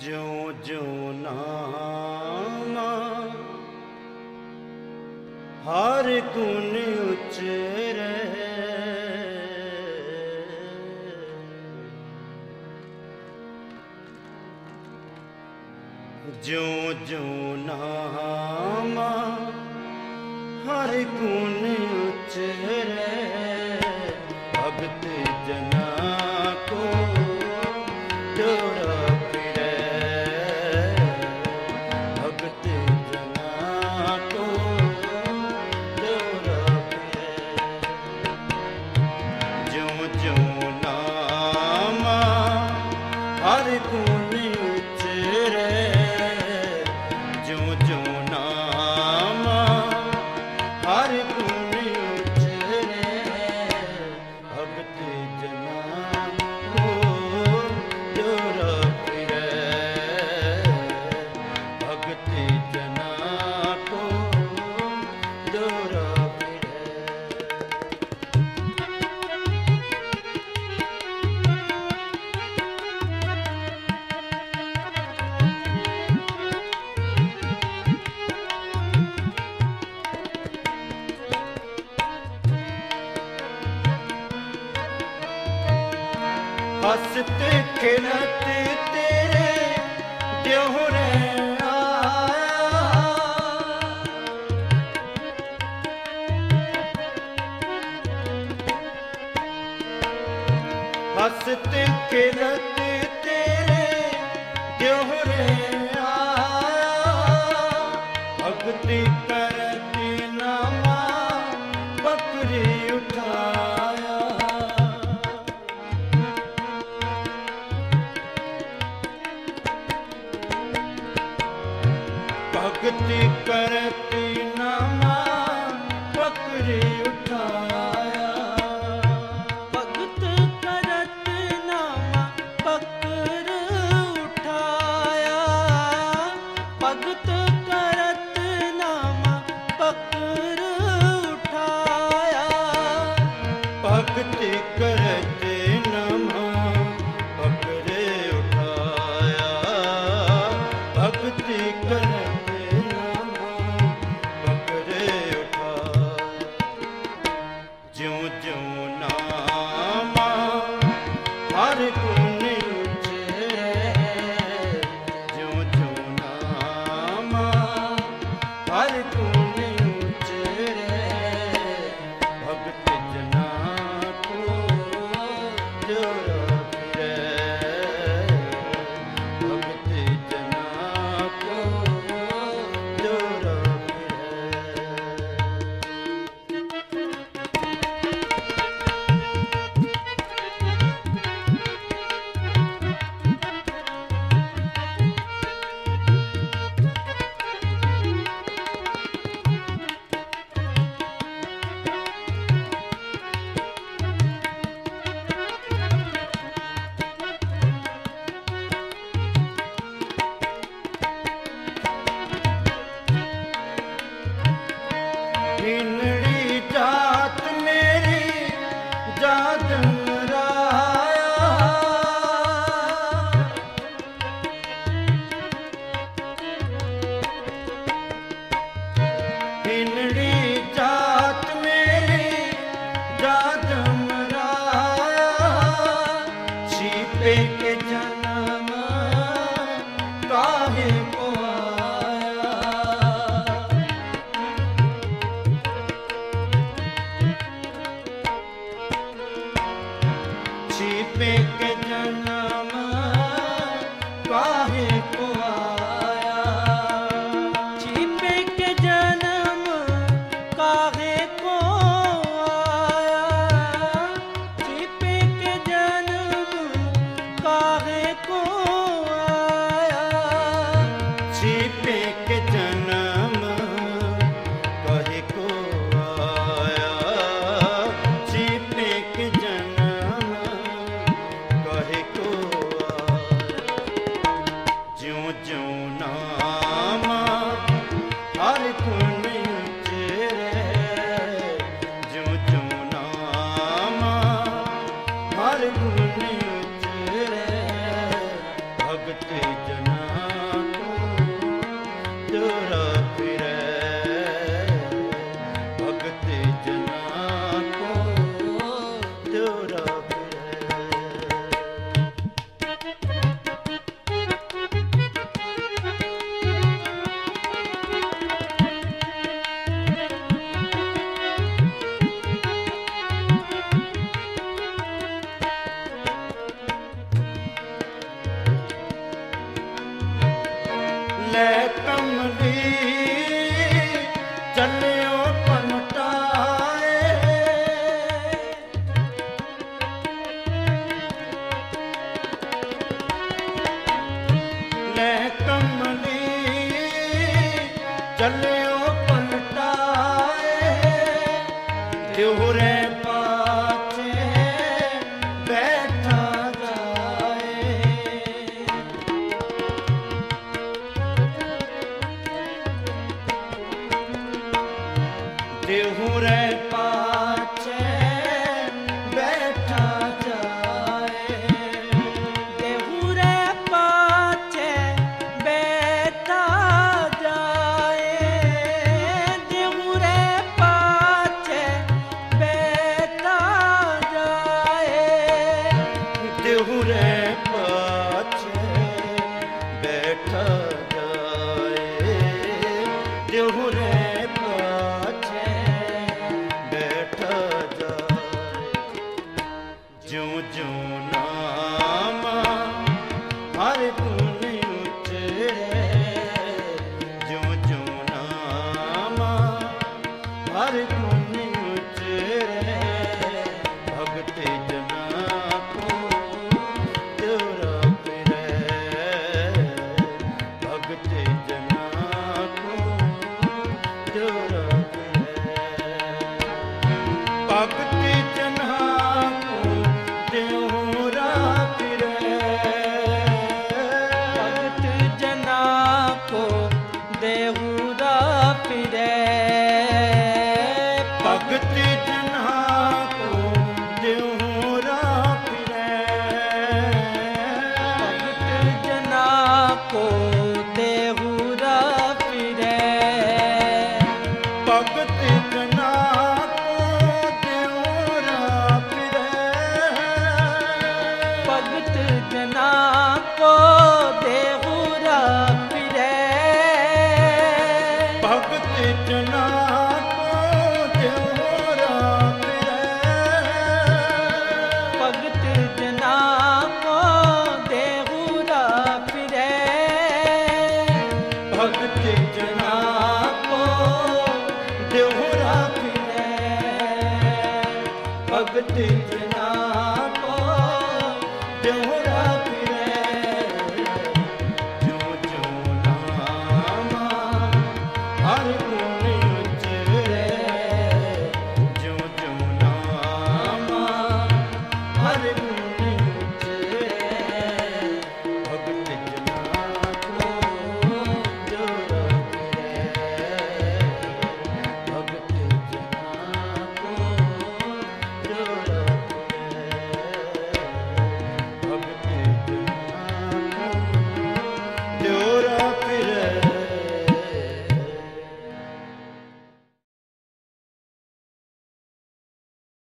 ज्यों ज्यों नामा हर गुण उचरे, ज्यों ज्यों नामा हर गुण उचरे, भगत जना को जोड़ा फिरे, भगत जना को जोड़ा फिरे। ज्यों ज्यों नामा हर गुण उचरे, ज्यों ज्यों नामा हर गुण उचरे, भगत जना को जोड़ा फिरे, भगत जना को जोड़ा फिरे। हंसते खिलते तेरे ड्योहरे आया, हंसते खिलते तेरे ड्योहरे आया, भक्ति करती नामा बकरी उठाया, भक्ति करती नामा बकरी उठाया, भगत करत नामा बकर उठाया, भगत करत नामा बकर उठाया, भक्ति करते नामा बकरे उठाया, भक्ति करते नामा बकरे उठाया। ज्यों ज्यों नामा हर गुण उचरे, ज्यों ज्यों नामा हर गुण उचरे, भगत जना को जोड़ा फिरे, भगत जना को जोड़ा फिरे। हिनड़ी जात मेरी जात मराया, हिनड़ी जात मेरी जात मराया, छिपे के जन्म काहे को आया, छिपे के जन्म काहे को आया, छिपे के जन्म काहे को आया, छिपे के जन्म काहे को आया, छिपे के जन्म काहे को आया, छिपे के जन्म काहे को ਲੈ ਕਮਲੀ ਚੱਲਿਓ ਪਲਟਾਏ ਲੈ ਕਮਲੀ ਚੱਲਿਓ ਪਲਟਾਏ ਦਿਹੁਰੇ ਪਾਛੇ ਬੈਠਾ ਜਾਏ ਦਿਹੁਰੇ ਪਾਛੇ ਬੈਠਾ ਜਾਏ देहुरे पाछे बैठा जाए देहुरे पाछे बैठा जाए दिहुरे पाछे बैठा जाए दिहुरे पाछे बैठा जाए ज्यों ज्यों नाम हर गुण उचरे ज्यों ज्यों नाम हर गुण उचरे भगत जना को त्योरा फिरे भगत जना को त्योरा फिरे भगत जना को त्योरा फिरे भगत जना को देहुरा फिरे भगत जना को त्योरा फिरे भगत जना को देहुरा फिरे भगत जना को त्योरा फिरे भगत जना को देहुरा फिरे भगत जना को त्योरा फिरे भगत जना को देहुरा फिरे भगत जना को त्योरा फिरे भगत जना को त्योरा फिरे ज्यों ज्यों नामा हर गुण उचरे ज्यों ज्यों नामा हर